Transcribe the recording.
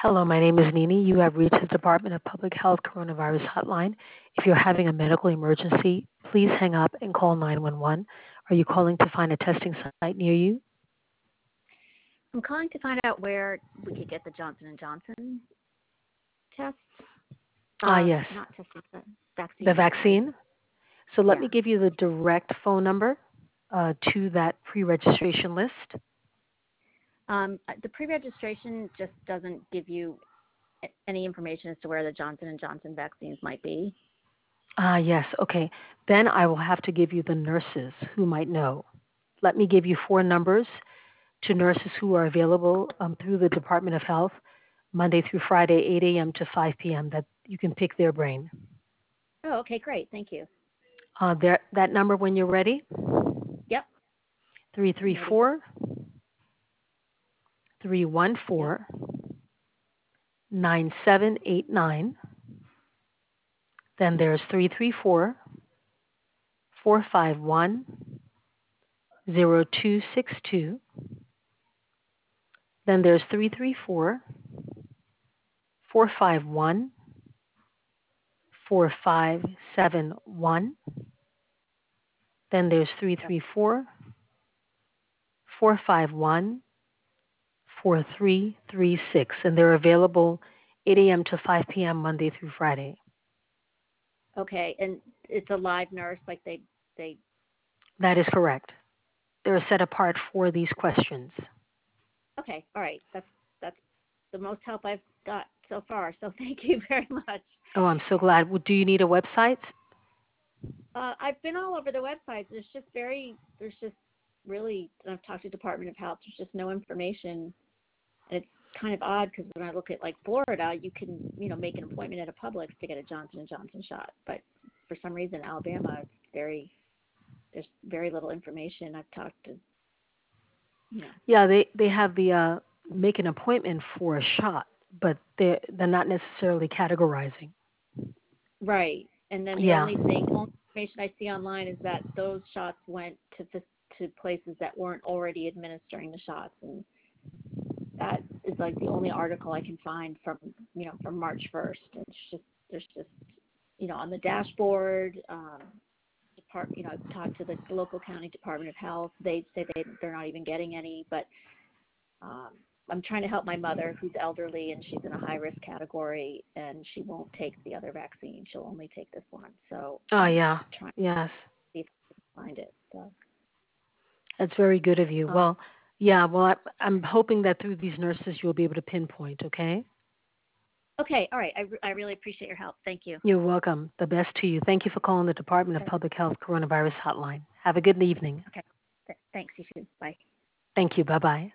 Hello, my name is Nini. You have reached the Department of Public Health Coronavirus Hotline. If you're having a medical emergency, please hang up and call 911. Are you calling to find a testing site near you? I'm calling to find out where we could get the Johnson & Johnson test. Yes. Not testing, but vaccine. The vaccine? So let Yeah. me give you the direct phone number to that pre-registration list. The pre-registration just doesn't give you any information as to where the Johnson & Johnson vaccines might be. Yes, okay. Then I will have to give you the nurses who might know. Let me give you four numbers to nurses who are available through the Department of Health, Monday through Friday, 8 a.m. to 5 p.m., that you can pick their brain. Oh, okay, great. Thank you. That number when you're ready, Yep. 334 314 9789. Then there's 334 451 0262. Then there's 334 451 4571. Then there's 334 451 4336. And they're available 8 a.m. to 5 p.m. Monday through Friday. Okay, and it's a live nurse, like they. That is correct. They're set apart for these questions. Okay, all right. That's the most help I've got so far. So thank you very much. Oh, I'm so glad. Well, do you need a website? I've been all over the websites. There's just really, I've talked to Department of Health. There's just no information, and it's kind of odd because when I look at like Florida, you can make an appointment at a Publix to get a Johnson & Johnson shot, but for some reason Alabama, there's very little information. I've talked to. Yeah, they have the make an appointment for a shot, but they're not necessarily categorizing. Right, and then the only information I see online is that those shots went to places that weren't already administering the shots, and that is like the only article I can find from March 1st. There's just on the dashboard. I've talked to the local county Department of Health. They say they're not even getting any, but I'm trying to help my mother who's elderly and she's in a high-risk category, and she won't take the other vaccine. She'll only take this one. So yes. see if I can find it. So. That's very good of you. I'm hoping that through these nurses you'll be able to pinpoint, okay? Okay, all right. I really appreciate your help. Thank you. You're welcome. The best to you. Thank you for calling the Department of Public Health Coronavirus Hotline. Have a good evening. Okay. Thanks, you too. Bye. Thank you. Bye-bye.